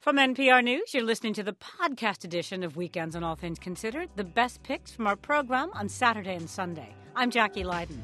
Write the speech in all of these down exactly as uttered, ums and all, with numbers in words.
From N P R News, you're listening to the podcast edition of Weekends on All Things Considered, the best picks from our program on Saturday and Sunday. I'm Jackie Leiden.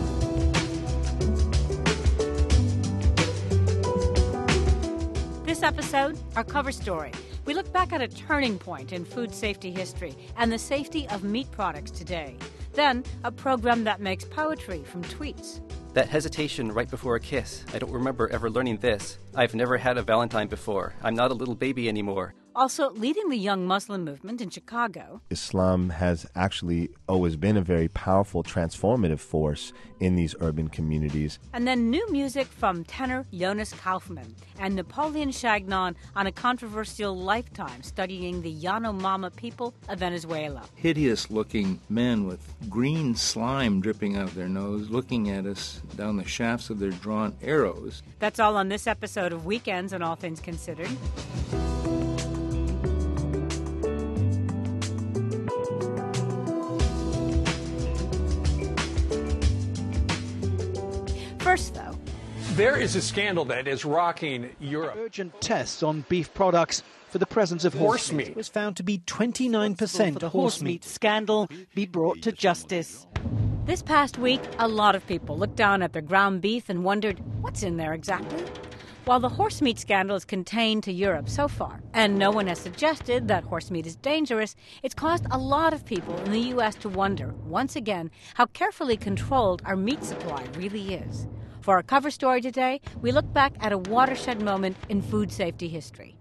This episode, our cover story. We look back at a turning point in food safety history and the safety of meat products today. Then, a program that makes poetry from tweets. That hesitation right before a kiss. I don't remember ever learning this. I've never had a Valentine before. I'm not a little baby anymore. Also, leading the young Muslim movement in Chicago. Islam has actually always been a very powerful, transformative force in these urban communities. And then new music from tenor Jonas Kaufman and Napoleon Chagnon on a controversial lifetime studying the Yanomama people of Venezuela. Hideous-looking men with green slime dripping out of their nose, looking at us down the shafts of their drawn arrows. That's all on this episode of Weekends on All Things Considered. First, though, there is a scandal that is rocking Europe. Urgent tests on beef products for the presence of horse meat was found to be twenty-nine percent for the horse horse meat. meat scandal be brought to justice. This past week, a lot of people looked down at their ground beef and wondered, what's in there exactly? While the horse meat scandal is contained to Europe so far, and no one has suggested that horse meat is dangerous, it's caused a lot of people in the U S to wonder, once again, how carefully controlled our meat supply really is. For our cover story today, we look back at a watershed moment in food safety history.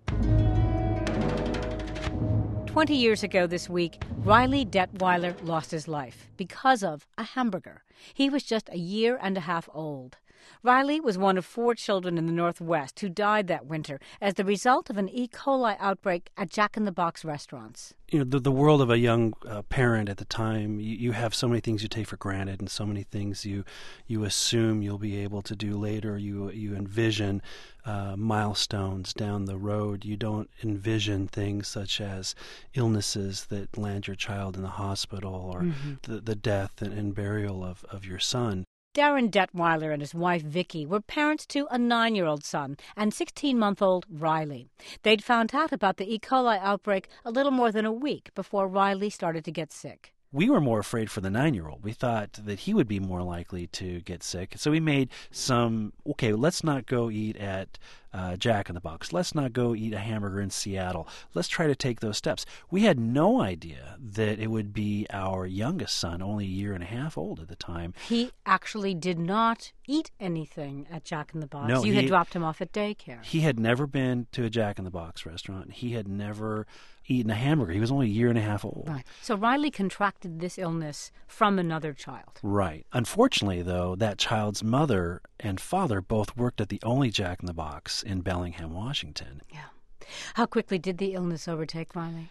Twenty years ago this week, Riley Detweiler lost his life because of a hamburger. He was just a year and a half old. Riley was one of four children in the Northwest who died that winter as the result of an E. coli outbreak at Jack in the Box restaurants. You know, the, the world of a young uh, parent at the time, you, you have so many things you take for granted and so many things you you assume you'll be able to do later. You, you envision uh, milestones down the road. You don't envision things such as illnesses that land your child in the hospital or mm-hmm. the, the death and, and burial of, of your son. Darren Detweiler and his wife Vicky were parents to a nine-year-old son and sixteen-month-old Riley. They'd found out about the E. coli outbreak a little more than a week before Riley started to get sick. We were more afraid for the nine-year-old. We thought that he would be more likely to get sick. So we made some, okay, let's not go eat at uh, Jack in the Box. Let's not go eat a hamburger in Seattle. Let's try to take those steps. We had no idea that it would be our youngest son, only a year and a half old at the time. He actually did not eat anything at Jack in the Box. No, you he, had dropped him off at daycare. He had never been to a Jack in the Box restaurant. He had never eaten a hamburger. He was only a year and a half old. Right. So Riley contracted this illness from another child. Right. Unfortunately, though, that child's mother and father both worked at the only Jack in the Box in Bellingham, Washington. Yeah. How quickly did the illness overtake Riley?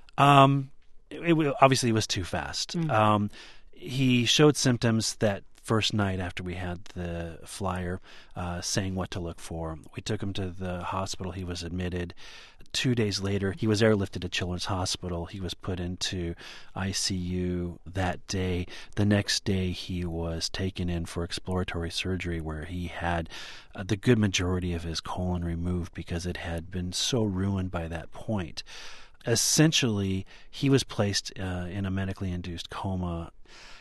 Um, it, it obviously it was too fast. Mm-hmm. Um, he showed symptoms that first night after we had the flyer uh, saying what to look for. We took him to the hospital. He was admitted. Two days later, he was airlifted to Children's Hospital. He was put into I C U that day. The next day, he was taken in for exploratory surgery where he had uh, the good majority of his colon removed because it had been so ruined by that point. Essentially, he was placed uh, in a medically induced coma,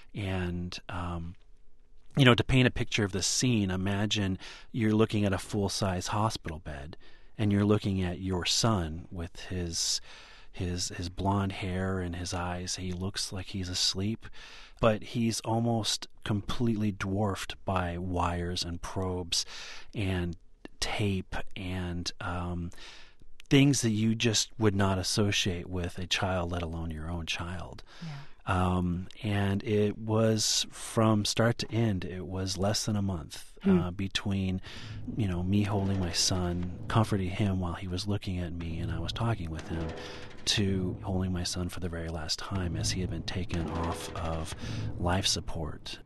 and um, you know, to paint a picture of the scene, imagine you're looking at a full-size hospital bed, and you're looking at your son with his his his blonde hair and his eyes. He looks like he's asleep, but he's almost completely dwarfed by wires and probes and tape and um, things that you just would not associate with a child, let alone your own child. Yeah. Um, and it was from start to end, it was less than a month hmm. uh, between, you know, me holding my son, comforting him while he was looking at me and I was talking with him, to holding my son for the very last time as he had been taken off of life support.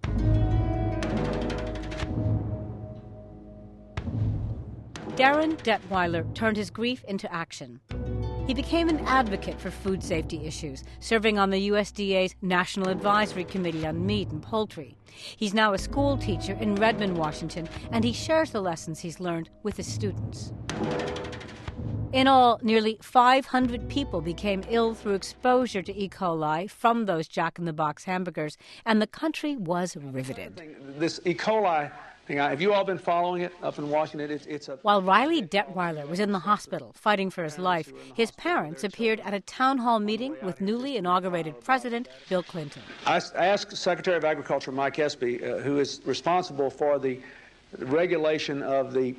Darren Detweiler turned his grief into action. He became an advocate for food safety issues, serving on the U S D A's National Advisory Committee on Meat and Poultry. He's now a school teacher in Redmond, Washington, and he shares the lessons he's learned with his students. In all, nearly five hundred people became ill through exposure to E. coli from those Jack in the Box hamburgers, and the country was riveted. This E. coli thing, have you all been following it up in Washington? It's, it's a... While Riley Detweiler was in the hospital fighting for his life, his parents appeared at a town hall meeting with newly inaugurated President Bill Clinton. I asked Secretary of Agriculture Mike Espy, uh, who is responsible for the regulation of the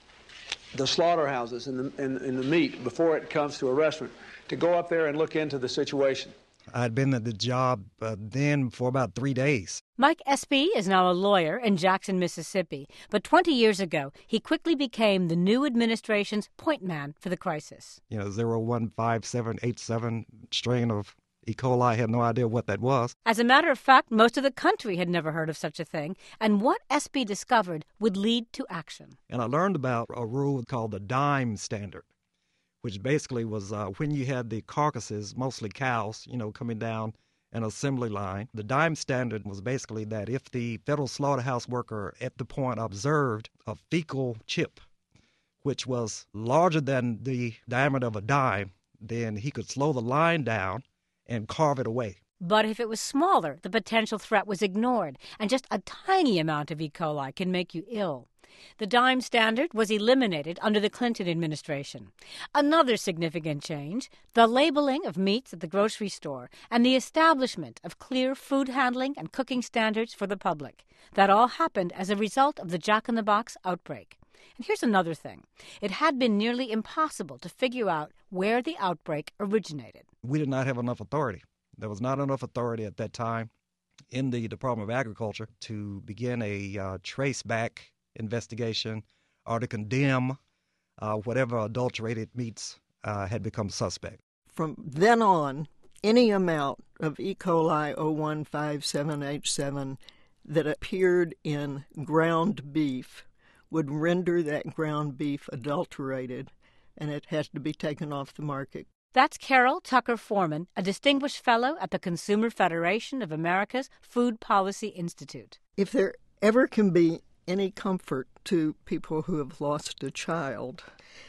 the slaughterhouses and the, and, and the meat before it comes to a restaurant, to go up there and look into the situation. I'd been at the job uh, then for about three days. Mike Espy is now a lawyer in Jackson, Mississippi, but twenty years ago, he quickly became the new administration's point man for the crisis. You know, zero one five seven eight seven strain of E. coli. I had no idea what that was. As a matter of fact, most of the country had never heard of such a thing, and what Espy discovered would lead to action. And I learned about a rule called the dime standard, which basically was uh, when you had the carcasses, mostly cows, you know, coming down an assembly line. The dime standard was basically that if the federal slaughterhouse worker at the point observed a fecal chip, which was larger than the diameter of a dime, then he could slow the line down and carve it away. But if it was smaller, the potential threat was ignored, and just a tiny amount of E. coli can make you ill. The dime standard was eliminated under the Clinton administration. Another significant change, the labeling of meats at the grocery store and the establishment of clear food handling and cooking standards for the public. That all happened as a result of the Jack in the Box outbreak. And here's another thing. It had been nearly impossible to figure out where the outbreak originated. We did not have enough authority. There was not enough authority at that time in the Department of Agriculture to begin a uh, trace-back investigation or to condemn uh, whatever adulterated meats uh, had become suspect. From then on, any amount of E. coli zero one five seven H seven that appeared in ground beef would render that ground beef adulterated, and it has to be taken off the market. That's Carol Tucker Foreman, a distinguished fellow at the Consumer Federation of America's Food Policy Institute. If there ever can be any comfort to people who have lost a child,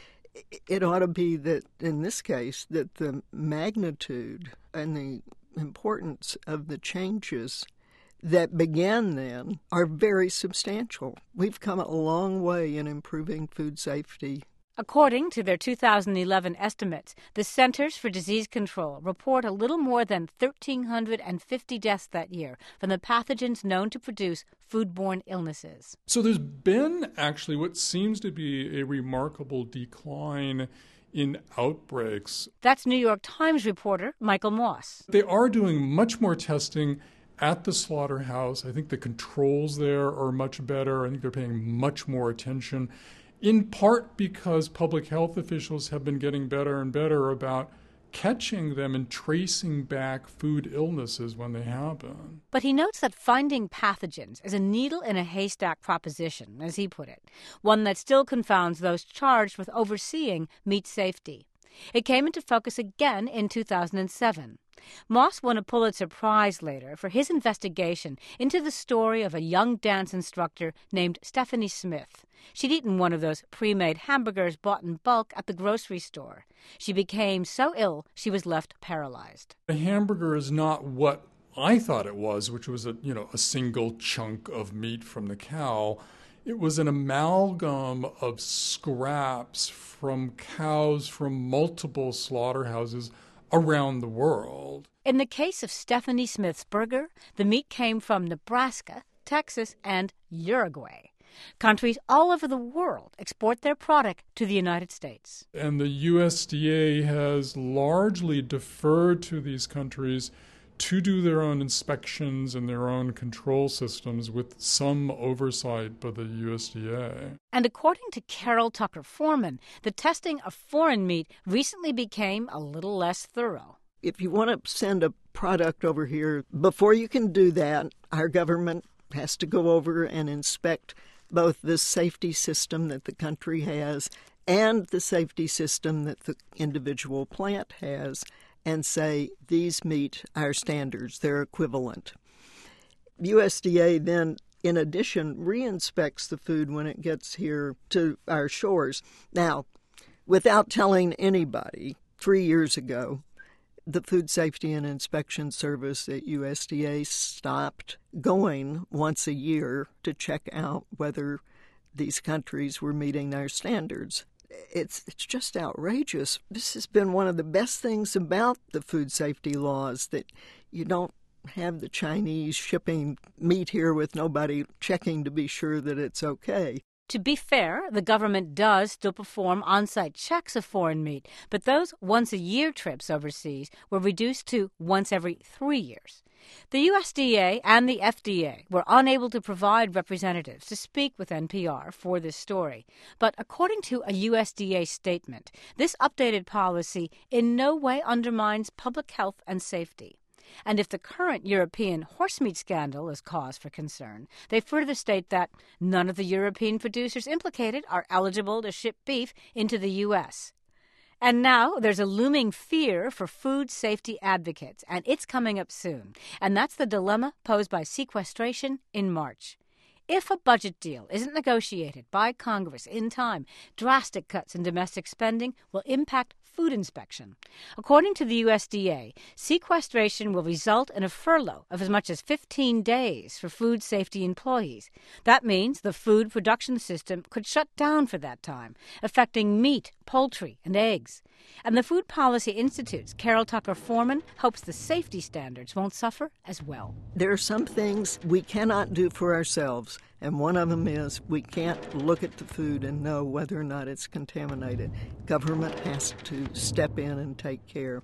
it ought to be that, in this case, that the magnitude and the importance of the changes that began then are very substantial. We've come a long way in improving food safety. According to their two thousand eleven estimates, the Centers for Disease Control report a little more than one thousand three hundred fifty deaths that year from the pathogens known to produce foodborne illnesses. So there's been actually what seems to be a remarkable decline in outbreaks. That's New York Times reporter Michael Moss. They are doing much more testing at the slaughterhouse. I think the controls there are much better. I think they're paying much more attention, in part because public health officials have been getting better and better about catching them and tracing back food illnesses when they happen. But he notes that finding pathogens is a needle in a haystack proposition, as he put it, one that still confounds those charged with overseeing meat safety. It came into focus again in two thousand seven. Moss won a Pulitzer Prize later for his investigation into the story of a young dance instructor named Stephanie Smith. She'd eaten one of those pre-made hamburgers bought in bulk at the grocery store. She became so ill she was left paralyzed. A hamburger is not what I thought it was, which was a you know a single chunk of meat from the cow. It was an amalgam of scraps from cows from multiple slaughterhouses around the world. In the case of Stephanie Smith's burger, the meat came from Nebraska, Texas, and Uruguay. Countries all over the world export their product to the United States. And the U S D A has largely deferred to these countries to do their own inspections and their own control systems with some oversight by the U S D A. And according to Carol Tucker Foreman, the testing of foreign meat recently became a little less thorough. If you want to send a product over here, before you can do that, our government has to go over and inspect both the safety system that the country has and the safety system that the individual plant has, and say, these meet our standards, they're equivalent. U S D A then, in addition, re-inspects the food when it gets here to our shores. Now, without telling anybody, three years ago, the Food Safety and Inspection Service at U S D A stopped going once a year to check out whether these countries were meeting their standards. It's it's just outrageous. This has been one of the best things about the food safety laws, that you don't have the Chinese shipping meat here with nobody checking to be sure that it's okay. To be fair, the government does still perform on-site checks of foreign meat, but those once-a-year trips overseas were reduced to once every three years. The U S D A and the F D A were unable to provide representatives to speak with N P R for this story. But according to a U S D A statement, this updated policy in no way undermines public health and safety. And if the current European horse meat scandal is cause for concern, they further state that none of the European producers implicated are eligible to ship beef into the U S. And now there's a looming fear for food safety advocates, and it's coming up soon. And that's the dilemma posed by sequestration in March. If a budget deal isn't negotiated by Congress in time, drastic cuts in domestic spending will impact food inspection. According to the U S D A, sequestration will result in a furlough of as much as fifteen days for food safety employees. That means the food production system could shut down for that time, affecting meat, poultry, and eggs. And the Food Policy Institute's Carol Tucker Foreman hopes the safety standards won't suffer as well. There are some things we cannot do for ourselves, and one of them is we can't look at the food and know whether or not it's contaminated. Government has to step in and take care.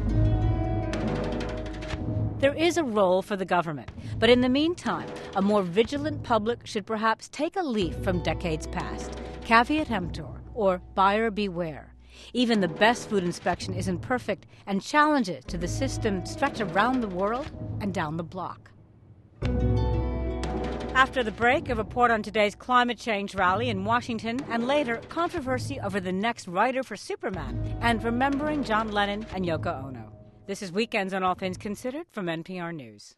There is a role for the government, but in the meantime, a more vigilant public should perhaps take a leaf from decades past. Caveat emptor, or buyer beware. Even the best food inspection isn't perfect, and challenges to the system stretch around the world and down the block. After the break, a report on today's climate change rally in Washington, and later, controversy over the next writer for Superman, and remembering John Lennon and Yoko Ono. This is Weekends on All Things Considered from N P R News.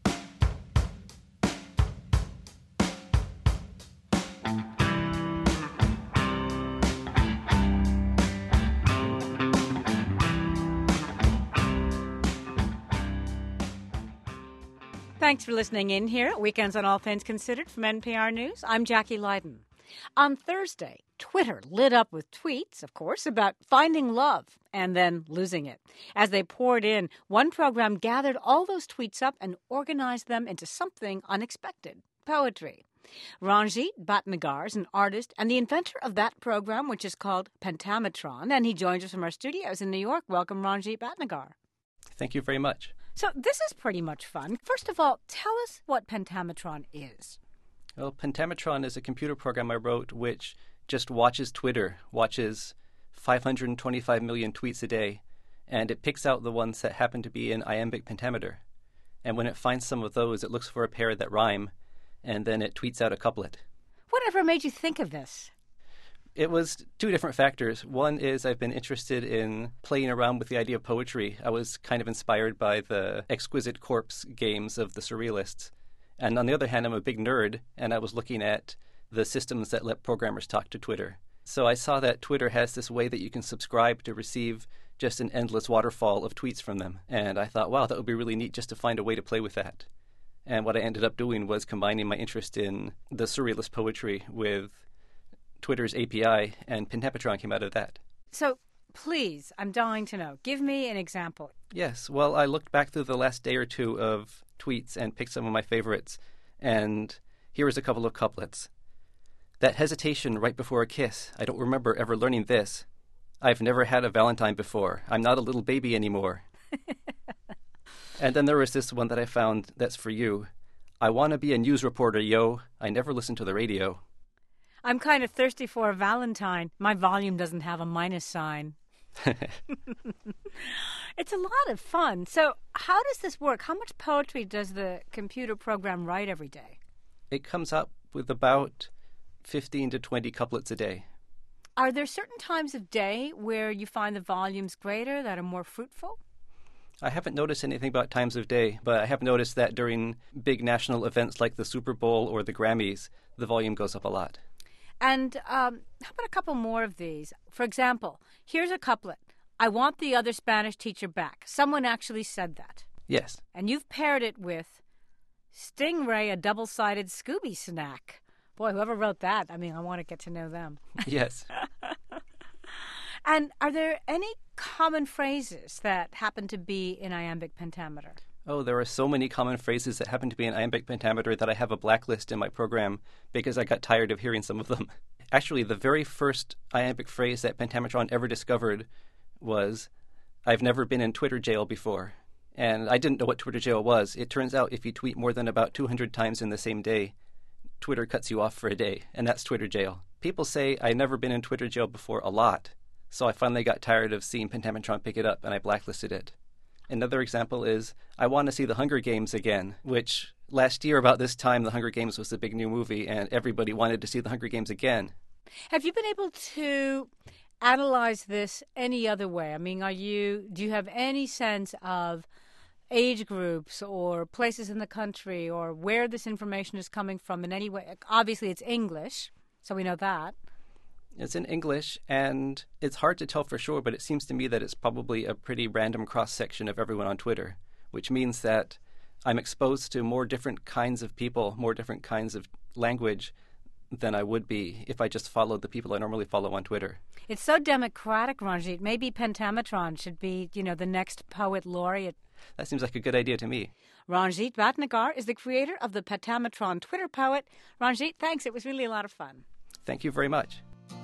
Thanks for listening in here at Weekends on All Things Considered from N P R News. I'm Jackie Leiden. On Thursday, Twitter lit up with tweets, of course, about finding love and then losing it. As they poured in, one program gathered all those tweets up and organized them into something unexpected, poetry. Ranjit Bhatnagar is an artist and the inventor of that program, which is called Pentametron, and he joins us from our studios in New York. Welcome, Ranjit Bhatnagar. Thank you very much. So this is pretty much fun. First of all, tell us what Pentametron is. Well, Pentametron is a computer program I wrote which just watches Twitter, watches five hundred twenty-five million tweets a day, and it picks out the ones that happen to be in iambic pentameter. And when it finds some of those, it looks for a pair that rhyme, and then it tweets out a couplet. Whatever made you think of this? It was two different factors. One is I've been interested in playing around with the idea of poetry. I was kind of inspired by the exquisite corpse games of the surrealists. And on the other hand, I'm a big nerd, and I was looking at the systems that let programmers talk to Twitter. So I saw that Twitter has this way that you can subscribe to receive just an endless waterfall of tweets from them. And I thought, wow, that would be really neat just to find a way to play with that. And what I ended up doing was combining my interest in the surrealist poetry with Twitter's A P I, and Pentametron came out of that. So, please, I'm dying to know. Give me an example. Yes. Well, I looked back through the last day or two of tweets and picked some of my favorites. And here is a couple of couplets. That hesitation right before a kiss. I don't remember ever learning this. I've never had a Valentine before. I'm not a little baby anymore. And then there was this one that I found that's for you. I want to be a news reporter, yo. I never listen to the radio. I'm kind of thirsty for a Valentine. My volume doesn't have a minus sign. It's a lot of fun. So how does this work? How much poetry does the computer program write every day? It comes up with about fifteen to twenty couplets a day. Are there certain times of day where you find the volumes greater, that are more fruitful? I haven't noticed anything about times of day, but I have noticed that during big national events like the Super Bowl or the Grammys, the volume goes up a lot. And um, how about a couple more of these? For example, here's a couplet. I want the other Spanish teacher back. Someone actually said that. Yes. And you've paired it with Stingray, a double-sided Scooby snack. Boy, whoever wrote that, I mean, I want to get to know them. Yes. And are there any common phrases that happen to be in iambic pentameter? Oh, there are so many common phrases that happen to be in iambic pentameter that I have a blacklist in my program because I got tired of hearing some of them. Actually, the very first iambic phrase that Pentametron ever discovered was, I've never been in Twitter jail before. And I didn't know what Twitter jail was. It turns out if you tweet more than about two hundred times in the same day, Twitter cuts you off for a day, and that's Twitter jail. People say I've never been in Twitter jail before a lot, so I finally got tired of seeing Pentametron pick it up, and I blacklisted it. Another example is, I want to see The Hunger Games again, which last year about this time, The Hunger Games was the big new movie, and everybody wanted to see The Hunger Games again. Have you been able to analyze this any other way? I mean, are you do you have any sense of age groups or places in the country or where this information is coming from in any way? Obviously, it's English, so we know that. It's in English, and it's hard to tell for sure, but it seems to me that it's probably a pretty random cross-section of everyone on Twitter, which means that I'm exposed to more different kinds of people, more different kinds of language than I would be if I just followed the people I normally follow on Twitter. It's so democratic, Ranjit. Maybe Pentametron should be, you know, the next poet laureate. That seems like a good idea to me. Ranjit Bhatnagar is the creator of the Pentametron Twitter poet. Ranjit, thanks. It was really a lot of fun. Thank you very much.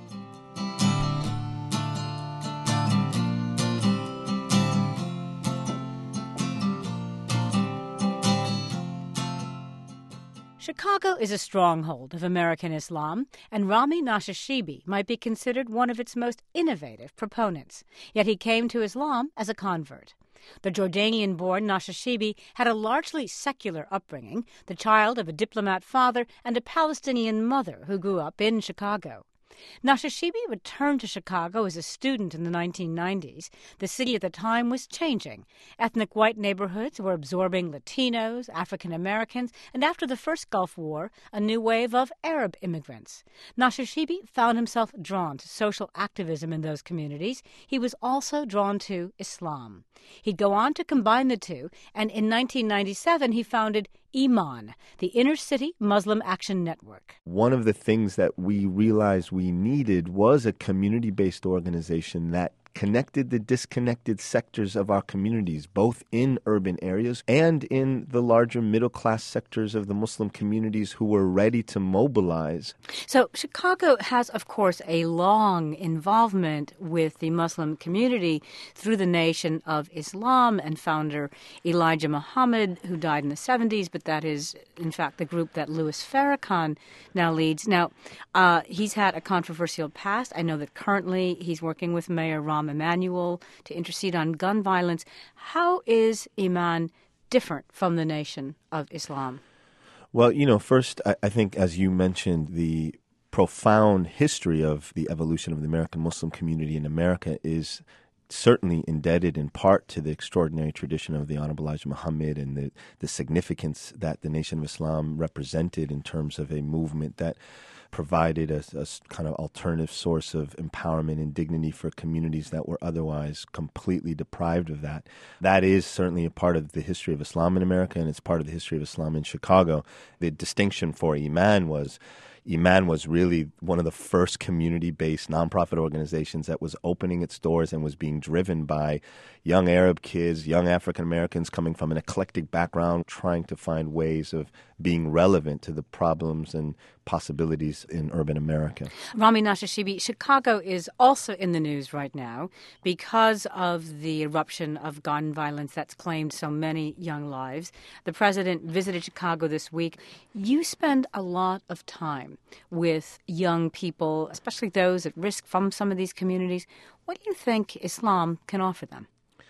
Chicago is a stronghold of American Islam, and Rami Nashashibi might be considered one of its most innovative proponents. Yet he came to Islam as a convert. The Jordanian-born Nashashibi had a largely secular upbringing, the child of a diplomat father and a Palestinian mother who grew up in Chicago. Nashashibi returned to Chicago as a student in the nineteen nineties. The city at the time was changing. Ethnic white neighborhoods were absorbing Latinos, African Americans, and after the first Gulf War, a new wave of Arab immigrants. Nashashibi found himself drawn to social activism in those communities. He was also drawn to Islam. He'd go on to combine the two, and in nineteen ninety-seven he founded Iman, the Inner City Muslim Action Network. One of the things that we realized we needed was a community-based organization that connected the disconnected sectors of our communities, both in urban areas and in the larger middle-class sectors of the Muslim communities who were ready to mobilize. So Chicago has, of course, a long involvement with the Muslim community through the Nation of Islam and founder Elijah Muhammad, who died in the seventies, but that is, in fact, the group that Louis Farrakhan now leads. Now, uh, he's had a controversial past. I know that currently he's working with Mayor Rahm Emanuel to intercede on gun violence. How is Iman different from the Nation of Islam? Well, you know, first, I, I think, as you mentioned, the profound history of the evolution of the American Muslim community in America is certainly indebted in part to the extraordinary tradition of the Honorable Elijah Muhammad and the, the significance that the Nation of Islam represented in terms of a movement that provided a, a kind of alternative source of empowerment and dignity for communities that were otherwise completely deprived of that. That is certainly a part of the history of Islam in America, and it's part of the history of Islam in Chicago. The distinction for Iman was Iman was really one of the first community-based nonprofit organizations that was opening its doors and was being driven by young Arab kids, young African Americans coming from an eclectic background, trying to find ways of being relevant to the problems and possibilities in urban America. Rami Nashashibi, Chicago is also in the news right now because of the eruption of gun violence that's claimed so many young lives. The president visited Chicago this week. You spend a lot of time with young people, especially those at risk from some of these communities. What do you think Islam can offer them?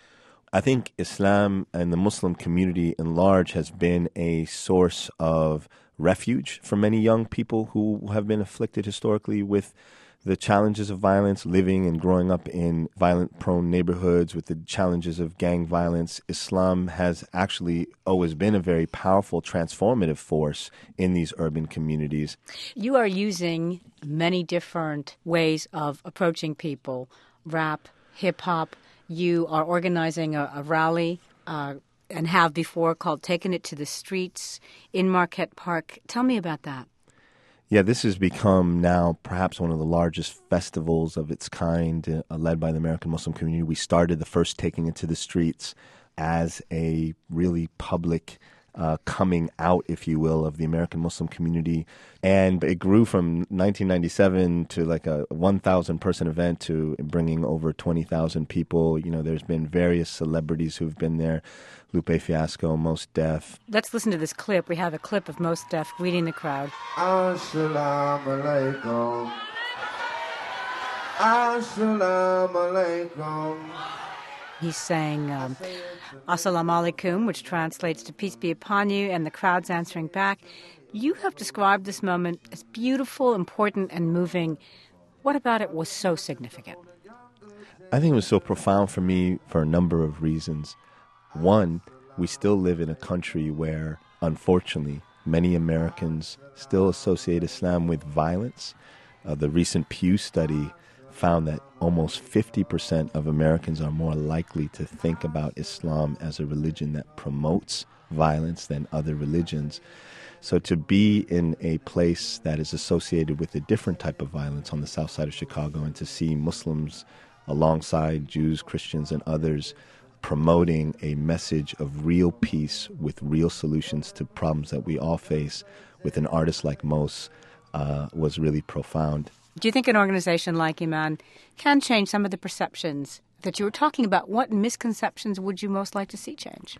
I think Islam and the Muslim community in large has been a source of refuge for many young people who have been afflicted historically with the challenges of violence, living and growing up in violent-prone neighborhoods with the challenges of gang violence, Islam has actually always been a very powerful, transformative force in these urban communities. You are using many different ways of approaching people, rap, hip-hop. You are organizing a, a rally uh, and have before called Taking It to the Streets in Marquette Park. Tell me about that. Yeah, this has become now perhaps one of the largest festivals of its kind, uh, led by the American Muslim community. We started the first Taking It to the Streets as a really public uh, coming out, if you will, of the American Muslim community. And it grew from nineteen ninety-seven to like a one thousand person event to bringing over twenty thousand people. You know, there's been various celebrities who've been there. Lupe Fiasco, Mos Def. Let's listen to this clip. We have a clip of Mos Def greeting the crowd. Assalamu alaikum. Assalamu alaikum. He's saying, um, Assalamu alaikum, which translates to peace be upon you, and the crowd's answering back. You have described this moment as beautiful, important, and moving. What about it was so significant? I think it was so profound for me for a number of reasons. One, we still live in a country where, unfortunately, many Americans still associate Islam with violence. Uh, the recent Pew study found that almost fifty percent of Americans are more likely to think about Islam as a religion that promotes violence than other religions. So to be in a place that is associated with a different type of violence on the south side of Chicago and to see Muslims alongside Jews, Christians, and others promoting a message of real peace with real solutions to problems that we all face with an artist like Mos uh, was really profound. Do you think an organization like Iman can change some of the perceptions that you were talking about? What misconceptions would you most like to see change?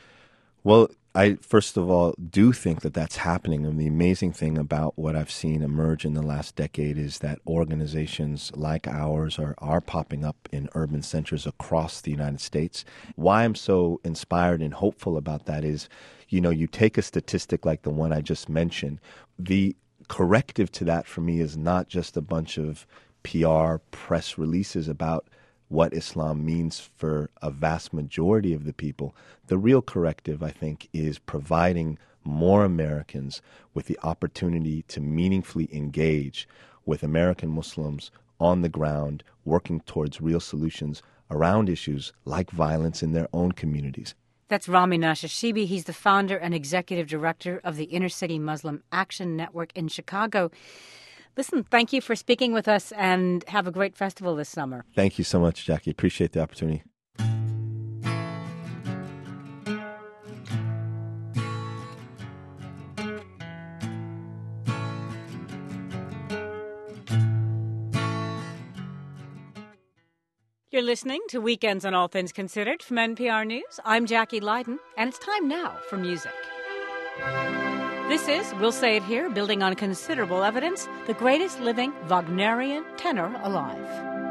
Well, I first of all do think that that's happening. And the amazing thing about what I've seen emerge in the last decade is that organizations like ours are, are popping up in urban centers across the United States. Why I'm so inspired and hopeful about that is, you know, you take a statistic like the one I just mentioned, the corrective to that for me is not just a bunch of P R press releases about what Islam means for a vast majority of the people. The real corrective, I think, is providing more Americans with the opportunity to meaningfully engage with American Muslims on the ground, working towards real solutions around issues like violence in their own communities. That's Rami Nashashibi. He's the founder and executive director of the Inner City Muslim Action Network in Chicago. Listen, thank you for speaking with us, and have a great festival this summer. Thank you so much, Jackie. Appreciate the opportunity. You're listening to Weekends on All Things Considered from N P R News. I'm Jackie Leiden, and it's time now for music. This is, we'll say it here, building on considerable evidence, the greatest living Wagnerian tenor alive.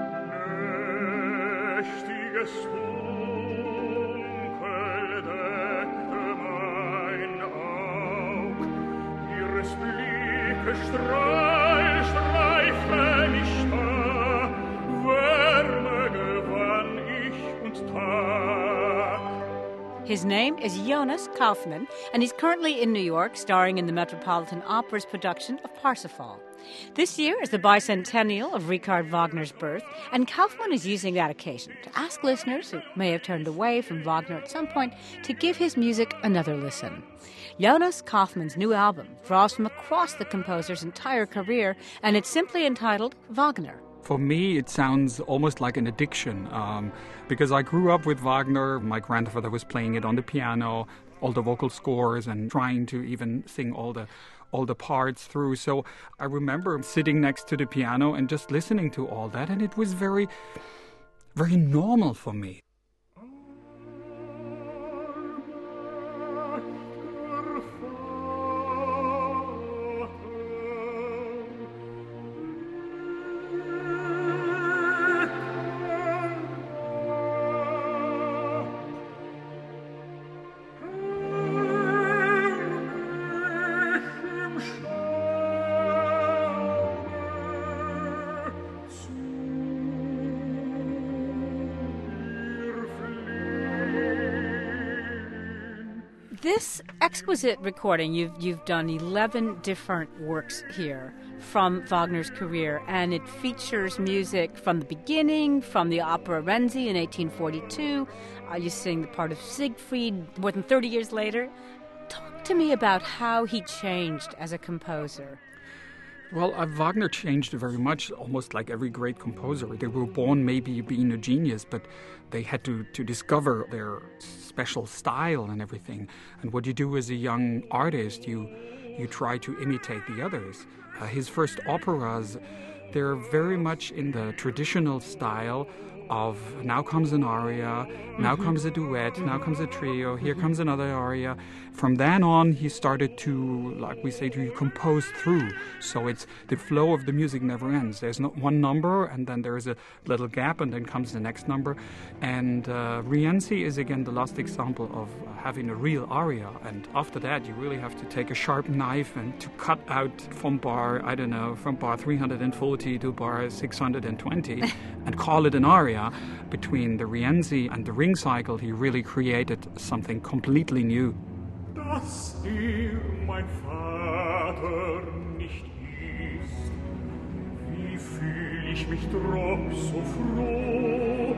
His name is Jonas Kaufmann, and he's currently in New York, starring in the Metropolitan Opera's production of Parsifal. This year is the bicentennial of Richard Wagner's birth, and Kaufmann is using that occasion to ask listeners who may have turned away from Wagner at some point to give his music another listen. Jonas Kaufmann's new album draws from across the composer's entire career, and it's simply entitled Wagner. For me, it sounds almost like an addiction, um, because I grew up with Wagner. My grandfather was playing it on the piano, all the vocal scores, and trying to even sing all the all the parts through. So I remember sitting next to the piano and just listening to all that, and it was very, very normal for me. This exquisite recording, you've you've done eleven different works here from Wagner's career, and it features music from the beginning, from the opera Renzi in eighteen forty-two. Uh, you sing the part of Siegfried more than thirty years later. Talk to me about how he changed as a composer. Well, uh, Wagner changed very much, almost like every great composer. They were born maybe being a genius, but they had to, to discover their special style and everything. And what you do as a young artist, you you try to imitate the others. Uh, his first operas, they're very much in the traditional style of now comes an aria, now mm-hmm. comes a duet, now comes a trio, here mm-hmm. comes another aria. From then on, he started to, like we say, to compose through. So it's the flow of the music never ends. There's not one number, and then there's a little gap, and then comes the next number. And uh, Rienzi is, again, the last example of having a real aria. And after that, you really have to take a sharp knife and to cut out from bar, I don't know, from bar three hundred forty to bar six hundred twenty and call it an aria. Between the Rienzi and the Ring Cycle, he really created something completely new. Dass dir mein Vater nicht ist, wie fühl ich mich drob so froh.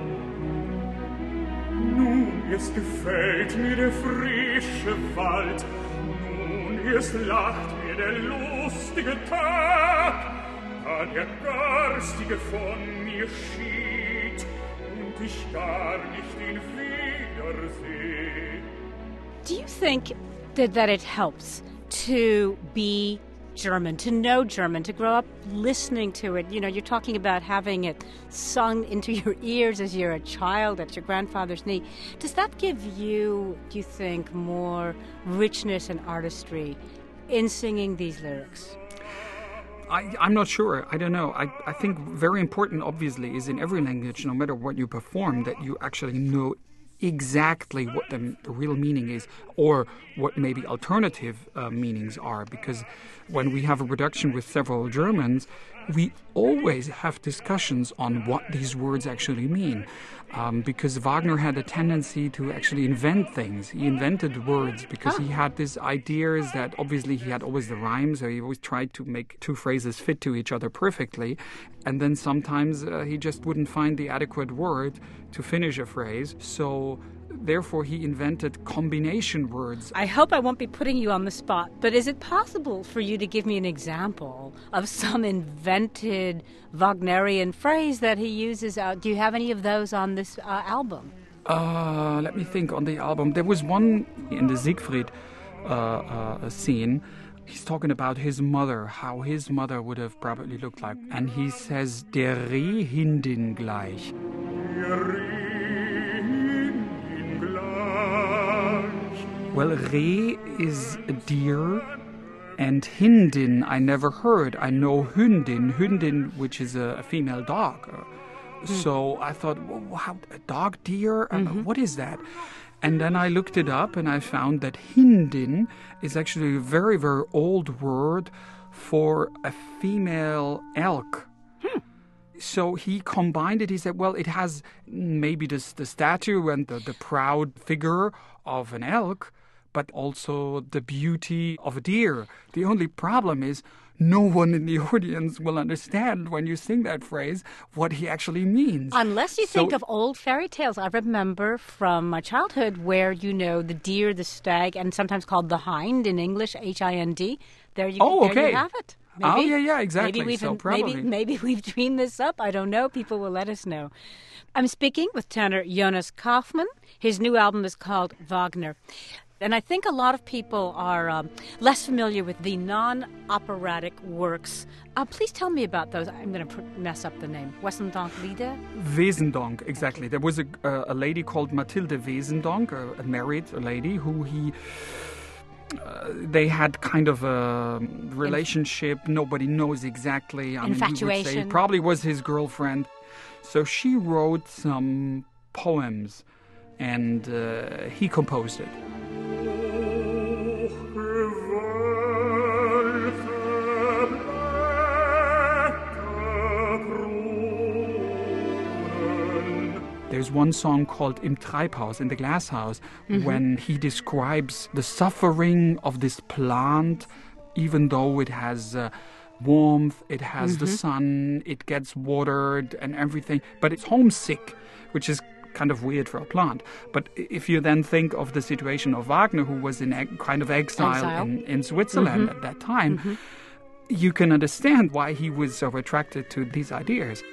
Nun erst gefällt mir der frische Wald, nun erst lacht mir der lustige Tag, da der Garstige von mir schied und ich gar nicht ihn wiederseh. Do you think that, that it helps to be German, to know German, to grow up listening to it? You know, you're talking about having it sung into your ears as you're a child at your grandfather's knee. Does that give you, do you think, more richness and artistry in singing these lyrics? I, I'm not sure. I don't know. I, I think very important, obviously, is in every language, no matter what you perform, that you actually know exactly what the, the real meaning is, or what maybe alternative uh, meanings are. Because when we have a production with several Germans, we always have discussions on what these words actually mean. Um, because Wagner had a tendency to actually invent things. He invented words because oh. he had these ideas that obviously he had always the rhyme, so he always tried to make two phrases fit to each other perfectly. And then sometimes uh, he just wouldn't find the adequate word to finish a phrase. So therefore, he invented combination words. I hope I won't be putting you on the spot, but is it possible for you to give me an example of some invented Wagnerian phrase that he uses? Uh, do you have any of those on this uh, album? Uh, let me think. On the album, there was one in the Siegfried uh, uh, scene. He's talking about his mother, how his mother would have probably looked like. And he says, der Rehhindin gleich. Well, Reh is a deer, and Hindin I never heard. I know Hündin, Hündin, which is a, a female dog. Mm. So I thought, well, wow, a dog, deer? Mm-hmm. Uh, what is that? And then I looked it up, and I found that Hindin is actually a very, very old word for a female elk. Hmm. So he combined it. He said, well, it has maybe this, the statue and the, the proud figure of an elk, but also the beauty of a deer. The only problem is no one in the audience will understand when you sing that phrase what he actually means. Unless you so, think of old fairy tales. I remember from my childhood where, you know, the deer, the stag, and sometimes called the hind in English, H I N D. There you, oh, there okay. you have it. Maybe, oh, yeah, yeah, exactly. Maybe we've, so probably. maybe, maybe we've dreamed this up. I don't know. People will let us know. I'm speaking with tenor Jonas Kaufmann. His new album is called Wagner. And I think a lot of people are um, less familiar with the non-operatic works. Uh, please tell me about those. I'm going to pr- mess up the name. Wesendonck-Lieder? Wesendonck, exactly. There was a, uh, a lady called Mathilde Wesendonck, a, a married lady, who he... Uh, they had kind of a relationship. Nobody knows exactly. I Infatuation. mean, we would say it probably was his girlfriend. So she wrote some poems, and uh, he composed it. There's one song called Im Treibhaus, in the glass house, Mm-hmm. when he describes the suffering of this plant, even though it has uh, warmth, it has the Mhm. sun, it gets watered and everything, but it's homesick, which is kind of weird for a plant. But if you then think of the situation of Wagner, who was in e- kind of exile, Exile. In, in Switzerland Mhm. at that time, Mhm. you can understand why he was so attracted to these ideas.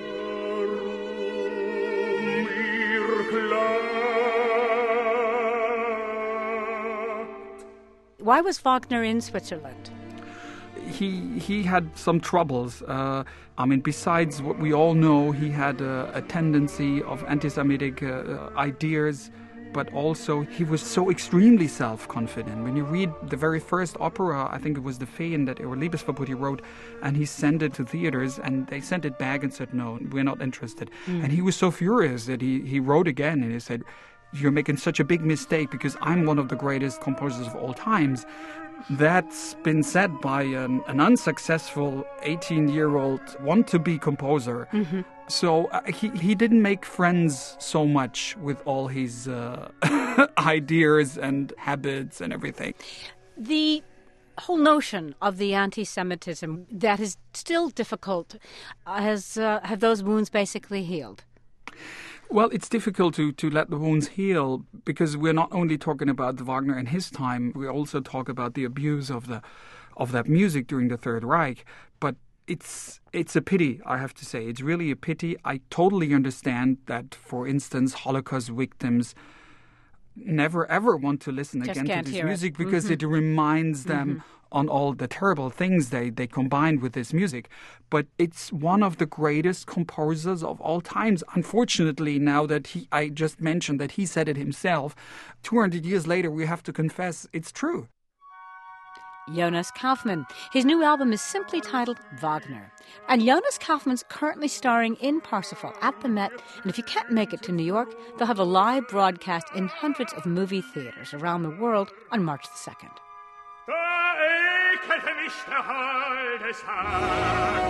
Why was Wagner in Switzerland? He he had some troubles. Uh, I mean, besides what we all know, he had a, a tendency of anti-Semitic uh, ideas, but also he was so extremely self-confident. When you read the very first opera, I think it was the Feen that Eure Liebesverbot he wrote, and he sent it to theaters, and they sent it back and said, no, we're not interested. Mm. And he was so furious that he, he wrote again, and he said, you're making such a big mistake because I'm one of the greatest composers of all times. That's been said by an, an unsuccessful eighteen-year-old want-to-be composer. Mm-hmm. So uh, he, he didn't make friends so much with all his uh, ideas and habits and everything. The whole notion of the anti-Semitism, that is still difficult. Has uh, have those wounds basically healed? Well, it's difficult to, to let the wounds heal because we're not only talking about Wagner and his time, we also talk about the abuse of the of that music during the Third Reich. But it's it's a pity, I have to say. It's really a pity. I totally understand that, for instance, Holocaust victims never ever want to listen Just again to can't this hear it. music because Mhm. it reminds them Mhm. on all the terrible things they, they combined with this music. But it's one of the greatest composers of all times. Unfortunately, now that he, I just mentioned that he said it himself, two hundred years later, we have to confess it's true. Jonas Kaufmann. His new album is simply titled Wagner. And Jonas Kaufmann's currently starring in Parsifal at the Met. And if you can't make it to New York, they'll have a live broadcast in hundreds of movie theaters around the world on March the second. Da ekelte mich der Haldeshag.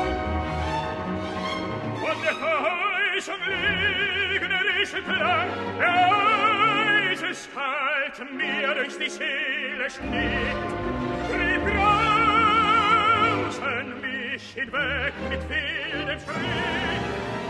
Von der Verheißung lügnerische Klang, der Eiskalt mir durch die Seele schnitt. Trieb draußen mich hinweg mit wildem Schritt.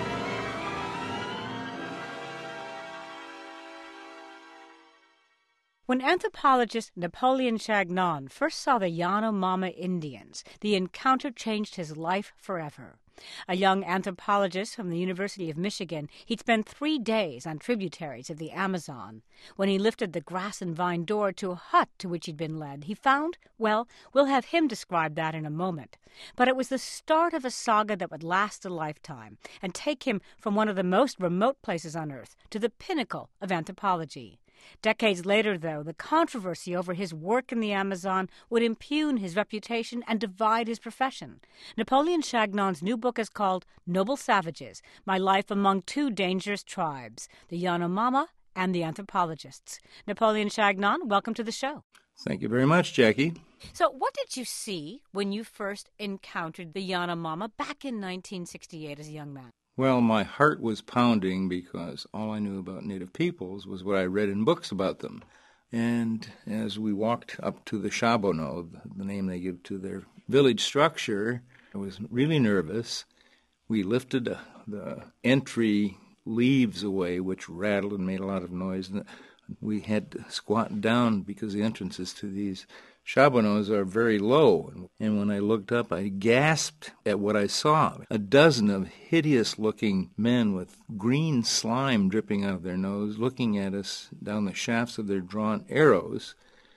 When anthropologist Napoleon Chagnon first saw the Yanomama Indians, the encounter changed his life forever. A young anthropologist from the University of Michigan, he'd spent three days on tributaries of the Amazon. When he lifted the grass and vine door to a hut to which he'd been led, he found, well, we'll have him describe that in a moment. But it was the start of a saga that would last a lifetime and take him from one of the most remote places on Earth to the pinnacle of anthropology. Decades later, though, the controversy over his work in the Amazon would impugn his reputation and divide his profession. Napoleon Chagnon's new book is called Noble Savages, My Life Among Two Dangerous Tribes, the Yanomama and the Anthropologists. Napoleon Chagnon, welcome to the show. Thank you very much, Jackie. So what did you see when you first encountered the Yanomama back in nineteen sixty-eight as a young man? Well, my heart was pounding because all I knew about Native peoples was what I read in books about them. And as we walked up to the Shabono, the name they give to their village structure, I was really nervous. We lifted the, the entry leaves away, which rattled and made a lot of noise. And we had to squat down because the entrances to these Shabonos are very low. And when I looked up, I gasped at what I saw. A dozen of hideous-looking men with green slime dripping out of their nose, looking at us down the shafts of their drawn arrows.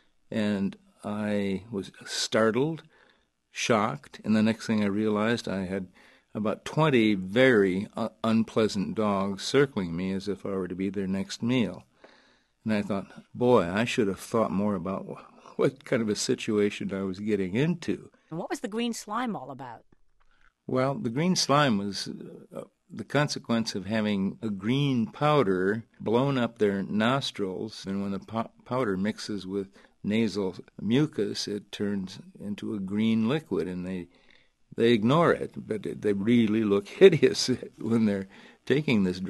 And I was startled, shocked, and the next thing I realized, I had about twenty very uh, unpleasant dogs circling me as if I were to be their next meal. And I thought, boy, I should have thought more about what kind of a situation I was getting into. And what was the green slime all about? Well, the green slime was uh, the consequence of having a green powder blown up their nostrils, and when the po- powder mixes with nasal mucus, it turns into a green liquid, and they they ignore it, but they really look hideous when they're taking this drug.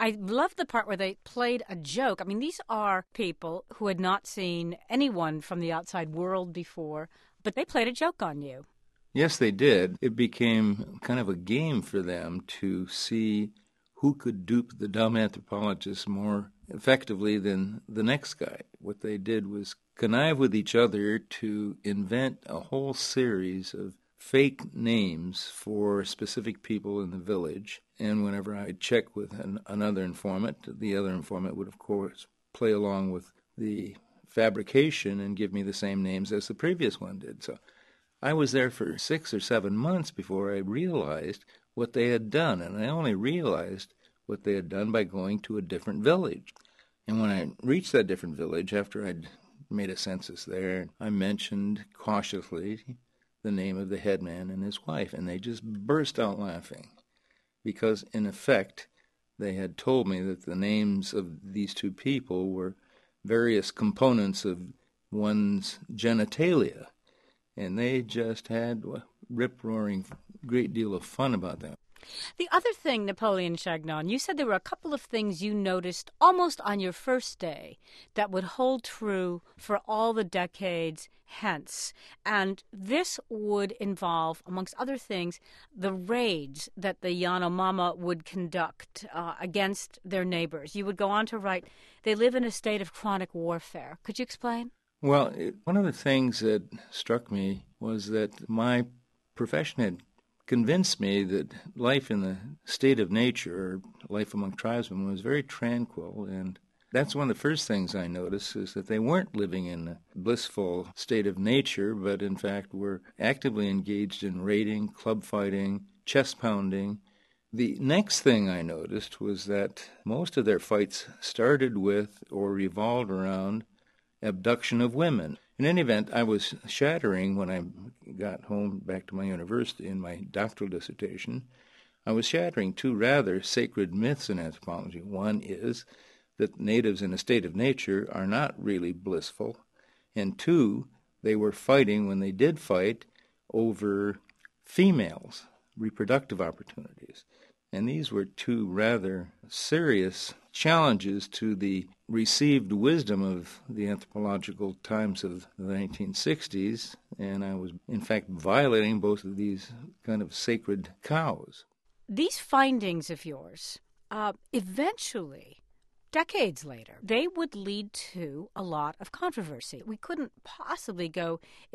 I love the part where they played a joke. I mean, these are people who had not seen anyone from the outside world before, but they played a joke on you. Yes, they did. It became kind of a game for them to see who could dupe the dumb anthropologist more effectively than the next guy. What they did was connive with each other to invent a whole series of fake names for specific people in the village. And whenever I'd check with an, another informant, the other informant would, of course, play along with the fabrication and give me the same names as the previous one did. So I was there for six or seven months before I realized what they had done, and I only realized what they had done by going to a different village. And when I reached that different village, after I'd made a census there, I mentioned cautiously the name of the headman and his wife, and they just burst out laughing, because in effect they had told me that the names of these two people were various components of one's genitalia, and they just had a rip-roaring great deal of fun about that. The other thing, Napoleon Chagnon, you said there were a couple of things you noticed almost on your first day that would hold true for all the decades hence. And this would involve, amongst other things, the raids that the Yanomama would conduct uh, against their neighbors. You would go on to write, they live in a state of chronic warfare. Could you explain? Well, it, one of the things that struck me was that my profession had convinced me that life in the state of nature, or life among tribesmen, was very tranquil. And that's one of the first things I noticed, is that they weren't living in a blissful state of nature, but in fact were actively engaged in raiding, club fighting, chest pounding. The next thing I noticed was that most of their fights started with or revolved around abduction of women. In any event, I was shattering when I got home back to my university in my doctoral dissertation. I was shattering two rather sacred myths in anthropology. One is that natives in a state of nature are not really blissful, and two, they were fighting, when they did fight, over females, reproductive opportunities. And these were two rather serious challenges to the received wisdom of the anthropological times of the nineteen sixties, and I was, in fact, violating both of these kind of sacred cows. These findings of yours, uh, eventually, decades later, they would lead to a lot of controversy. We couldn't possibly go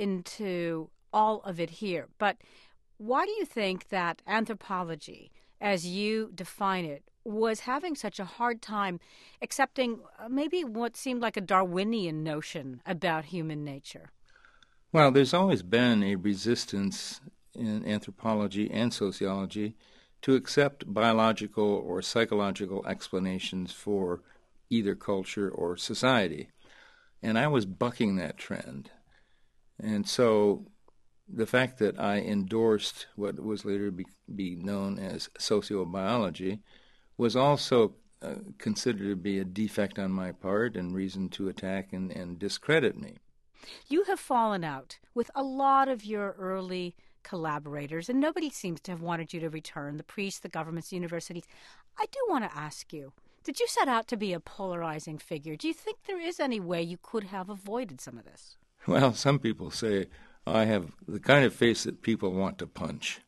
into all of it here, but why do you think that anthropology, as you define it, was having such a hard time accepting maybe what seemed like a Darwinian notion about human nature? Well, there's always been a resistance in anthropology and sociology to accept biological or psychological explanations for either culture or society. And I was bucking that trend. And so the fact that I endorsed what was later be, be known as sociobiology was also uh, considered to be a defect on my part and reason to attack and, and discredit me. You have fallen out with a lot of your early collaborators, and nobody seems to have wanted you to return, the priests, the governments, the universities. I do want to ask you, did you set out to be a polarizing figure? Do you think there is any way you could have avoided some of this? Well, some people say I have the kind of face that people want to punch.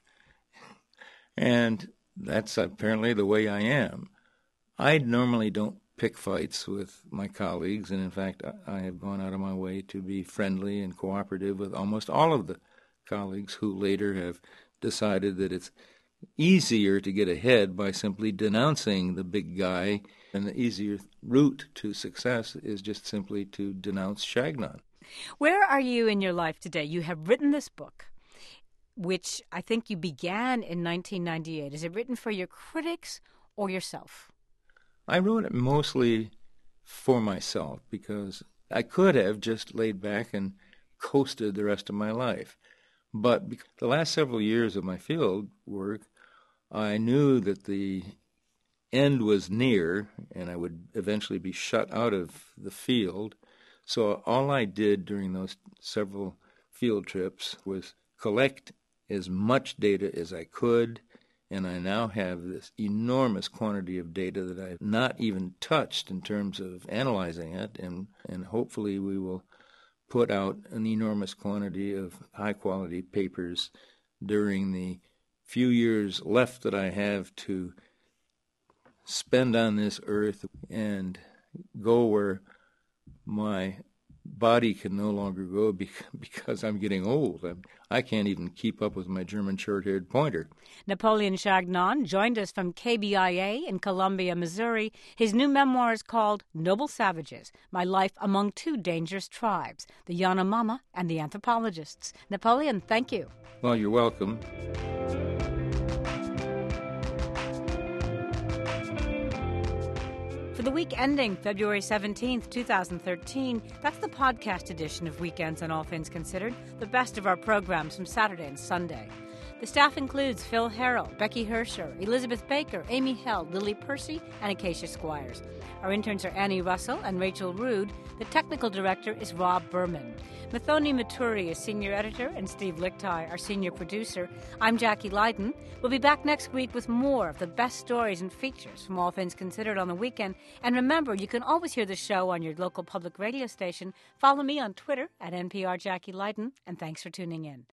And that's apparently the way I am. I normally don't pick fights with my colleagues, and in fact, I have gone out of my way to be friendly and cooperative with almost all of the colleagues who later have decided that it's easier to get ahead by simply denouncing the big guy, and the easier route to success is just simply to denounce Chagnon. Where are you in your life today? You have written this book, which I think you began in nineteen ninety-eight. Is it written for your critics or yourself? I wrote it mostly for myself because I could have just laid back and coasted the rest of my life. But the last several years of my field work, I knew that the end was near and I would eventually be shut out of the field. So all I did during those several field trips was collect as much data as I could And I now have this enormous quantity of data that I've not even touched in terms of analyzing it, and, and hopefully we will put out an enormous quantity of high-quality papers during the few years left that I have to spend on this earth and go where my body can no longer go because I'm getting old. I'm, I can't even keep up with my German short-haired pointer. Napoleon Chagnon joined us from K B I A in Columbia, Missouri. His new memoir is called Noble Savages, My Life Among Two Dangerous Tribes, the Yanomama and the Anthropologists. Napoleon, thank you. Well, you're welcome. For the week ending February seventeenth, twenty thirteen, that's the podcast edition of Weekends on All Things Considered, the best of our programs from Saturday and Sunday. The staff includes Phil Harrell, Becky Hersher, Elizabeth Baker, Amy Held, Lily Percy, and Acacia Squires. Our interns are Annie Russell and Rachel Rood. The technical director is Rob Berman. Mathoni Maturi is senior editor, and Steve Lichtai, our senior producer. I'm Jackie Leiden. We'll be back next week with more of the best stories and features from All Things Considered on the weekend. And remember, you can always hear the show on your local public radio station. Follow me on Twitter at N P R Jackie Leiden, and thanks for tuning in.